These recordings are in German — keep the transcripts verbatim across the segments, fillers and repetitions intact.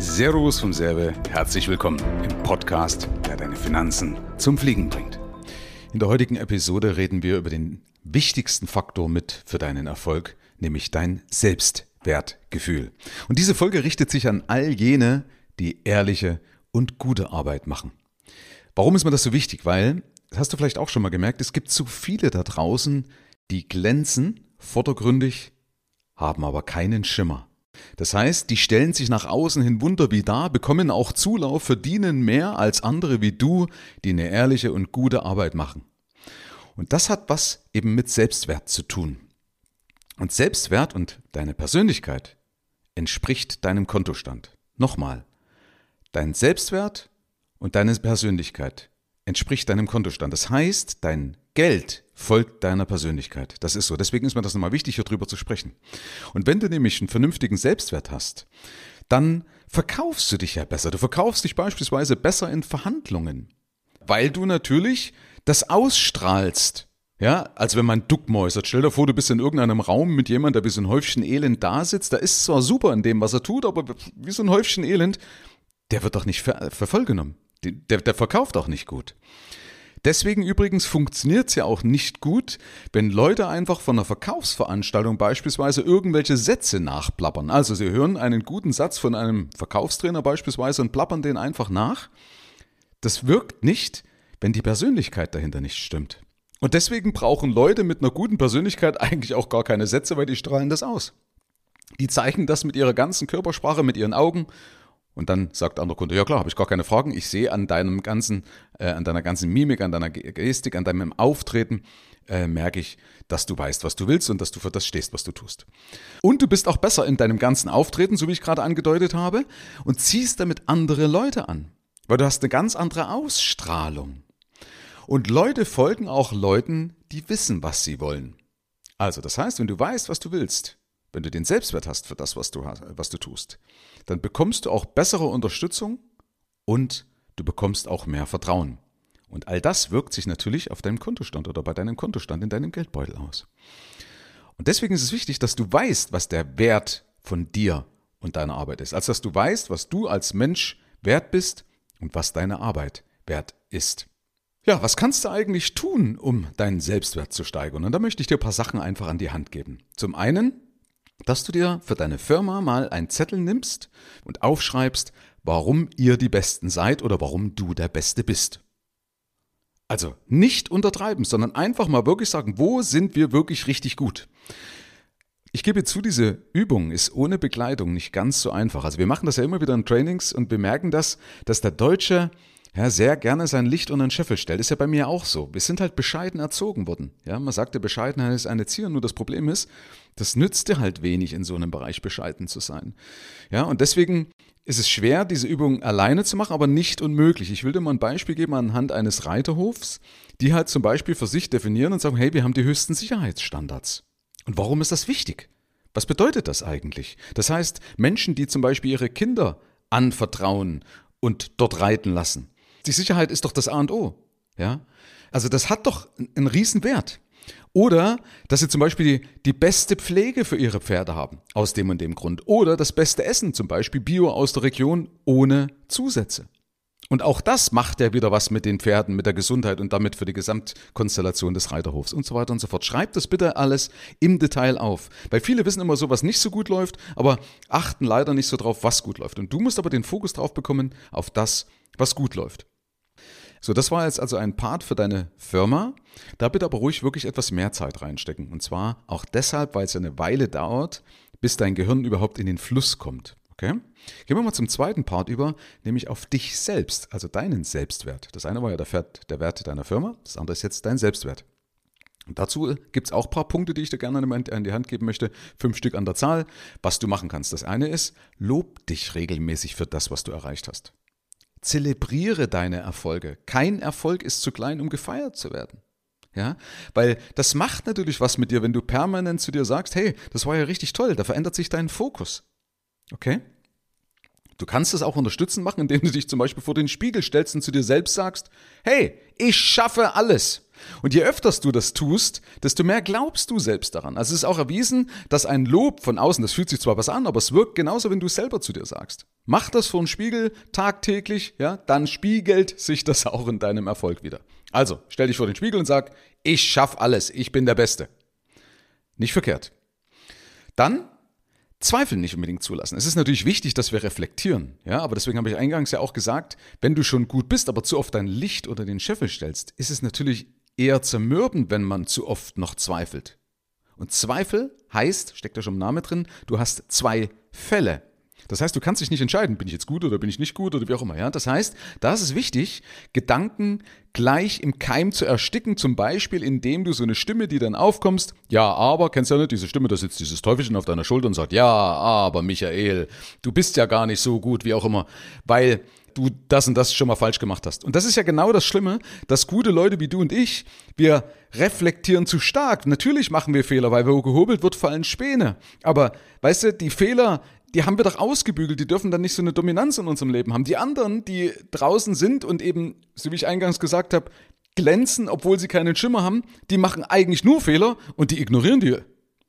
Servus vom Serve, herzlich willkommen im Podcast, der deine Finanzen zum Fliegen bringt. In der heutigen Episode reden wir über den wichtigsten Faktor mit für deinen Erfolg, nämlich dein Selbstwertgefühl. Und diese Folge richtet sich an all jene, die ehrliche und gute Arbeit machen. Warum ist mir das so wichtig? Weil, das hast du vielleicht auch schon mal gemerkt, es gibt so viele da draußen, die glänzen vordergründig, haben aber keinen Schimmer. Das heißt, die stellen sich nach außen hin Wunder wie dar, bekommen auch Zulauf, verdienen mehr als andere wie du, die eine ehrliche und gute Arbeit machen. Und das hat was eben mit Selbstwert zu tun. Und Selbstwert und deine Persönlichkeit entspricht deinem Kontostand. Nochmal, dein Selbstwert und deine Persönlichkeit entspricht deinem Kontostand. Das heißt, dein Geld folgt deiner Persönlichkeit. Das ist so. Deswegen ist mir das nochmal wichtig, hier drüber zu sprechen. Und wenn du nämlich einen vernünftigen Selbstwert hast, dann verkaufst du dich ja besser. Du verkaufst dich beispielsweise besser in Verhandlungen, weil du natürlich das ausstrahlst. Ja, als wenn man duckmäusert. Stell dir vor, du bist in irgendeinem Raum mit jemandem, der wie so ein Häufchen Elend da sitzt. Der ist zwar super in dem, was er tut, aber wie so ein Häufchen Elend, der wird doch nicht ver- für voll genommen. Der, der verkauft auch nicht gut. Deswegen übrigens funktioniert es ja auch nicht gut, wenn Leute einfach von einer Verkaufsveranstaltung beispielsweise irgendwelche Sätze nachplappern. Also sie hören einen guten Satz von einem Verkaufstrainer beispielsweise und plappern den einfach nach. Das wirkt nicht, wenn die Persönlichkeit dahinter nicht stimmt. Und deswegen brauchen Leute mit einer guten Persönlichkeit eigentlich auch gar keine Sätze, weil die strahlen das aus. Die zeichnen das mit ihrer ganzen Körpersprache, mit ihren Augen. Und dann sagt der andere Kunde, ja klar, habe ich gar keine Fragen. Ich sehe an deinem ganzen, äh, an deiner ganzen Mimik, an deiner Gestik, an deinem Auftreten, äh, merke ich, dass du weißt, was du willst und dass du für das stehst, was du tust. Und du bist auch besser in deinem ganzen Auftreten, so wie ich gerade angedeutet habe, und ziehst damit andere Leute an, weil du hast eine ganz andere Ausstrahlung. Und Leute folgen auch Leuten, die wissen, was sie wollen. Also das heißt, wenn du weißt, was du willst, wenn du den Selbstwert hast für das, was du, was du tust, dann bekommst du auch bessere Unterstützung und du bekommst auch mehr Vertrauen. Und all das wirkt sich natürlich auf deinem Kontostand oder bei deinem Kontostand in deinem Geldbeutel aus. Und deswegen ist es wichtig, dass du weißt, was der Wert von dir und deiner Arbeit ist. Also dass du weißt, was du als Mensch wert bist und was deine Arbeit wert ist. Ja, was kannst du eigentlich tun, um deinen Selbstwert zu steigern? Und da möchte ich dir ein paar Sachen einfach an die Hand geben. Zum einen, dass du dir für deine Firma mal einen Zettel nimmst und aufschreibst, warum ihr die Besten seid oder warum du der Beste bist. Also nicht untertreiben, sondern einfach mal wirklich sagen, wo sind wir wirklich richtig gut? Ich gebe zu, diese Übung ist ohne Begleitung nicht ganz so einfach. Also wir machen das ja immer wieder in Trainings und wir merken das, dass der Deutsche ja, sehr gerne sein Licht unter den Scheffel stellt. Ist ja bei mir auch so. Wir sind halt bescheiden erzogen worden. Ja, man sagt, der Bescheidenheit ist eine Zier, nur das Problem ist, das nützt dir halt wenig, in so einem Bereich bescheiden zu sein. Ja, und deswegen ist es schwer, diese Übung alleine zu machen, aber nicht unmöglich. Ich will dir mal ein Beispiel geben anhand eines Reiterhofs, die halt zum Beispiel für sich definieren und sagen, hey, wir haben die höchsten Sicherheitsstandards. Und warum ist das wichtig? Was bedeutet das eigentlich? Das heißt, Menschen, die zum Beispiel ihre Kinder anvertrauen und dort reiten lassen. Die Sicherheit ist doch das A und O. Ja? Also das hat doch einen riesen Wert. Oder, dass sie zum Beispiel die, die beste Pflege für ihre Pferde haben, aus dem und dem Grund. Oder das beste Essen, zum Beispiel Bio aus der Region, ohne Zusätze. Und auch das macht ja wieder was mit den Pferden, mit der Gesundheit und damit für die Gesamtkonstellation des Reiterhofs und so weiter und so fort. Schreibt das bitte alles im Detail auf. Weil viele wissen immer so, was nicht so gut läuft, aber achten leider nicht so drauf, was gut läuft. Und du musst aber den Fokus drauf bekommen, auf das, was gut läuft. So, das war jetzt also ein Part für deine Firma. Da bitte aber ruhig wirklich etwas mehr Zeit reinstecken. Und zwar auch deshalb, weil es ja eine Weile dauert, bis dein Gehirn überhaupt in den Fluss kommt. Okay? Gehen wir mal zum zweiten Part über, nämlich auf dich selbst, also deinen Selbstwert. Das eine war ja der Wert, der Wert deiner Firma, das andere ist jetzt dein Selbstwert. Und dazu gibt es auch ein paar Punkte, die ich dir gerne an die Hand geben möchte. Fünf Stück an der Zahl, was du machen kannst. Das eine ist, lob dich regelmäßig für das, was du erreicht hast. Zelebriere deine Erfolge. Kein Erfolg ist zu klein, um gefeiert zu werden. Ja, weil das macht natürlich was mit dir, wenn du permanent zu dir sagst, hey, das war ja richtig toll, da verändert sich dein Fokus. Okay? Du kannst es auch unterstützend machen, indem du dich zum Beispiel vor den Spiegel stellst und zu dir selbst sagst, hey, ich schaffe alles. Und je öfters du das tust, desto mehr glaubst du selbst daran. Also es ist auch erwiesen, dass ein Lob von außen, das fühlt sich zwar was an, aber es wirkt genauso, wenn du es selber zu dir sagst. Mach das vor dem Spiegel tagtäglich, ja, dann spiegelt sich das auch in deinem Erfolg wieder. Also, stell dich vor den Spiegel und sag, ich schaff alles, ich bin der Beste. Nicht verkehrt. Dann Zweifel nicht unbedingt zulassen. Es ist natürlich wichtig, dass wir reflektieren, ja, aber deswegen habe ich eingangs ja auch gesagt, wenn du schon gut bist, aber zu oft dein Licht unter den Scheffel stellst, ist es natürlich eher zermürbend, wenn man zu oft noch zweifelt. Und Zweifel heißt, steckt da schon im Namen drin, du hast zwei Fälle. Das heißt, du kannst dich nicht entscheiden, bin ich jetzt gut oder bin ich nicht gut oder wie auch immer. Ja? Das heißt, da ist es wichtig, Gedanken gleich im Keim zu ersticken, zum Beispiel indem du so eine Stimme, die dann aufkommst, ja, aber, kennst du ja nicht, diese Stimme, da sitzt dieses Teufelchen auf deiner Schulter und sagt, ja, aber Michael, du bist ja gar nicht so gut, wie auch immer, weil du das und das schon mal falsch gemacht hast. Und das ist ja genau das Schlimme, dass gute Leute wie du und ich, wir reflektieren zu stark. Natürlich machen wir Fehler, weil wo gehobelt wird, fallen Späne. Aber, weißt du, die Fehler, die haben wir doch ausgebügelt, die dürfen dann nicht so eine Dominanz in unserem Leben haben. Die anderen, die draußen sind und eben, so wie ich eingangs gesagt habe, glänzen, obwohl sie keinen Schimmer haben, die machen eigentlich nur Fehler und die ignorieren die.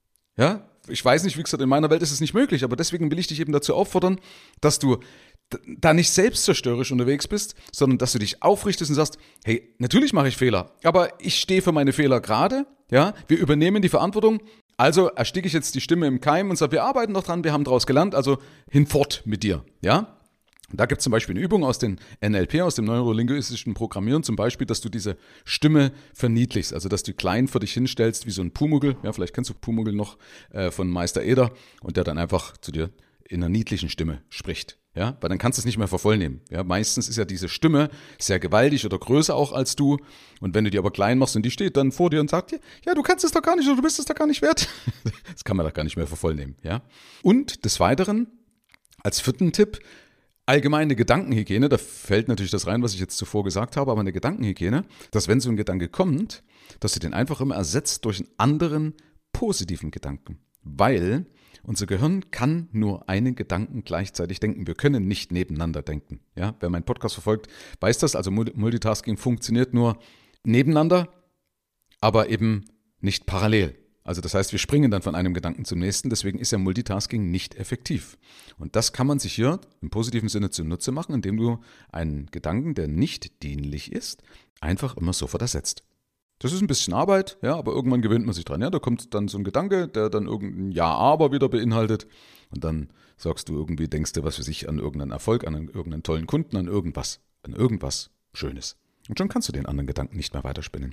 Ja, ich weiß nicht, wie gesagt, in meiner Welt ist es nicht möglich, aber deswegen will ich dich eben dazu auffordern, dass du da nicht selbstzerstörerisch unterwegs bist, sondern dass du dich aufrichtest und sagst, hey, natürlich mache ich Fehler, aber ich stehe für meine Fehler gerade, ja, wir übernehmen die Verantwortung, also ersticke ich jetzt die Stimme im Keim und sage, wir arbeiten noch dran, wir haben daraus gelernt, also hinfort mit dir, ja. Da gibt es zum Beispiel eine Übung aus dem N L P, aus dem neurolinguistischen Programmieren, zum Beispiel, dass du diese Stimme verniedlichst, also dass du klein vor dich hinstellst, wie so ein Pumuckl, ja, vielleicht kennst du Pumuckl noch äh, von Meister Eder und der dann einfach zu dir in einer niedlichen Stimme spricht. Ja, weil dann kannst du es nicht mehr für voll nehmen. Ja, meistens ist ja diese Stimme sehr gewaltig oder größer auch als du. Und wenn du die aber klein machst und die steht dann vor dir und sagt dir, ja, du kannst es doch gar nicht oder du bist es doch gar nicht wert. Das kann man doch gar nicht mehr für voll nehmen. Ja? Und des Weiteren, als vierten Tipp, allgemeine Gedankenhygiene. Da fällt natürlich das rein, was ich jetzt zuvor gesagt habe, aber eine Gedankenhygiene, dass wenn so ein Gedanke kommt, dass du den einfach immer ersetzt durch einen anderen positiven Gedanken. Weil unser Gehirn kann nur einen Gedanken gleichzeitig denken. Wir können nicht nebeneinander denken. Ja, wer meinen Podcast verfolgt, weiß das. Also Multitasking funktioniert nur nebeneinander, aber eben nicht parallel. Also das heißt, wir springen dann von einem Gedanken zum nächsten. Deswegen ist ja Multitasking nicht effektiv. Und das kann man sich hier im positiven Sinne zunutze machen, indem du einen Gedanken, der nicht dienlich ist, einfach immer sofort ersetzt. Das ist ein bisschen Arbeit, ja, aber irgendwann gewöhnt man sich dran. Ja, da kommt dann so ein Gedanke, der dann irgendein Ja-Aber wieder beinhaltet und dann sagst du irgendwie, denkst du was für sich an irgendeinen Erfolg, an irgendeinen tollen Kunden, an irgendwas, an irgendwas Schönes. Und schon kannst du den anderen Gedanken nicht mehr weiterspinnen.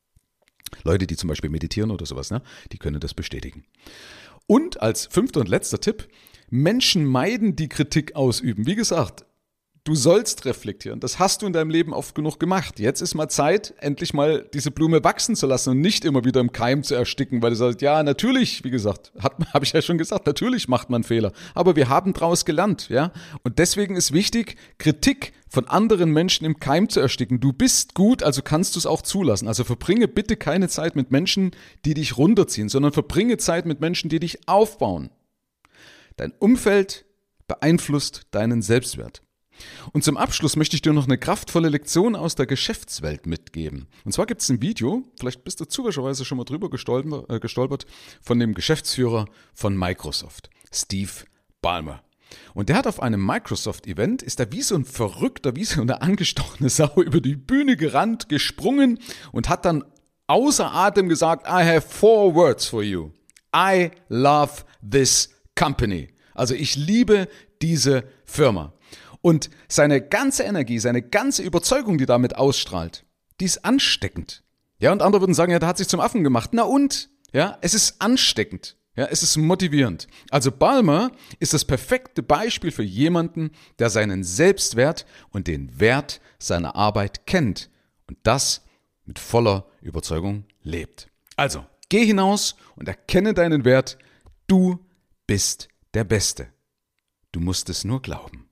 Leute, die zum Beispiel meditieren oder sowas, ne, die können das bestätigen. Und als fünfter und letzter Tipp, Menschen meiden, die Kritik ausüben. Wie gesagt, du sollst reflektieren. Das hast du in deinem Leben oft genug gemacht. Jetzt ist mal Zeit, endlich mal diese Blume wachsen zu lassen und nicht immer wieder im Keim zu ersticken, weil du sagst, ja, natürlich, wie gesagt, habe ich ja schon gesagt, natürlich macht man Fehler. Aber wir haben daraus gelernt, ja. Und deswegen ist wichtig, Kritik von anderen Menschen im Keim zu ersticken. Du bist gut, also kannst du es auch zulassen. Also verbringe bitte keine Zeit mit Menschen, die dich runterziehen, sondern verbringe Zeit mit Menschen, die dich aufbauen. Dein Umfeld beeinflusst deinen Selbstwert. Und zum Abschluss möchte ich dir noch eine kraftvolle Lektion aus der Geschäftswelt mitgeben. Und zwar gibt es ein Video, vielleicht bist du zufälligerweise schon mal drüber gestolpert, von dem Geschäftsführer von Microsoft, Steve Ballmer. Und der hat auf einem Microsoft-Event, ist er wie so ein Verrückter, wie so eine angestochene Sau über die Bühne gerannt, gesprungen und hat dann außer Atem gesagt, I have four words for you. I love this company. Also ich liebe diese Firma. Und seine ganze Energie, seine ganze Überzeugung, die damit ausstrahlt, die ist ansteckend. Ja, und andere würden sagen, ja, der hat sich zum Affen gemacht. Na und? Ja, es ist ansteckend. Ja, es ist motivierend. Also Ballmer ist das perfekte Beispiel für jemanden, der seinen Selbstwert und den Wert seiner Arbeit kennt und das mit voller Überzeugung lebt. Also, geh hinaus und erkenne deinen Wert. Du bist der Beste. Du musst es nur glauben.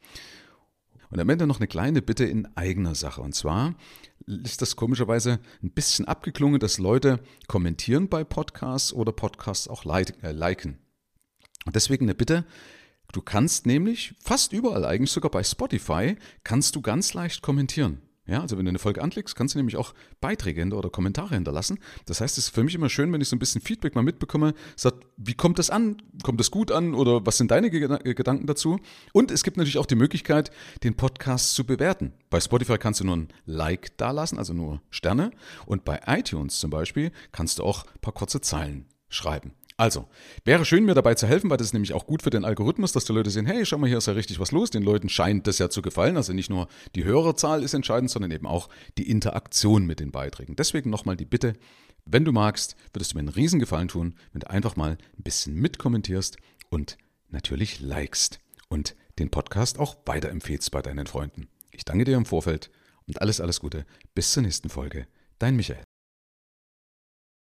Und am Ende noch eine kleine Bitte in eigener Sache. Und zwar ist das komischerweise ein bisschen abgeklungen, dass Leute kommentieren bei Podcasts oder Podcasts auch liken. Und deswegen eine Bitte, du kannst nämlich fast überall, eigentlich sogar bei Spotify, kannst du ganz leicht kommentieren. Ja, also wenn du eine Folge anklickst, kannst du nämlich auch Beiträge hinter oder Kommentare hinterlassen. Das heißt, es ist für mich immer schön, wenn ich so ein bisschen Feedback mal mitbekomme, sagt, wie kommt das an? Kommt das gut an? Oder was sind deine Ge- Gedanken dazu? Und es gibt natürlich auch die Möglichkeit, den Podcast zu bewerten. Bei Spotify kannst du nur ein Like dalassen, also nur Sterne. Und bei iTunes zum Beispiel kannst du auch ein paar kurze Zeilen schreiben. Also, wäre schön, mir dabei zu helfen, weil das ist nämlich auch gut für den Algorithmus, dass die Leute sehen, hey, schau mal, hier ist ja richtig was los. Den Leuten scheint das ja zu gefallen. Also nicht nur die Hörerzahl ist entscheidend, sondern eben auch die Interaktion mit den Beiträgen. Deswegen nochmal die Bitte, wenn du magst, würdest du mir einen Riesengefallen tun, wenn du einfach mal ein bisschen mitkommentierst und natürlich likest und den Podcast auch weiterempfehlst bei deinen Freunden. Ich danke dir im Vorfeld und alles, alles Gute. Bis zur nächsten Folge. Dein Michael.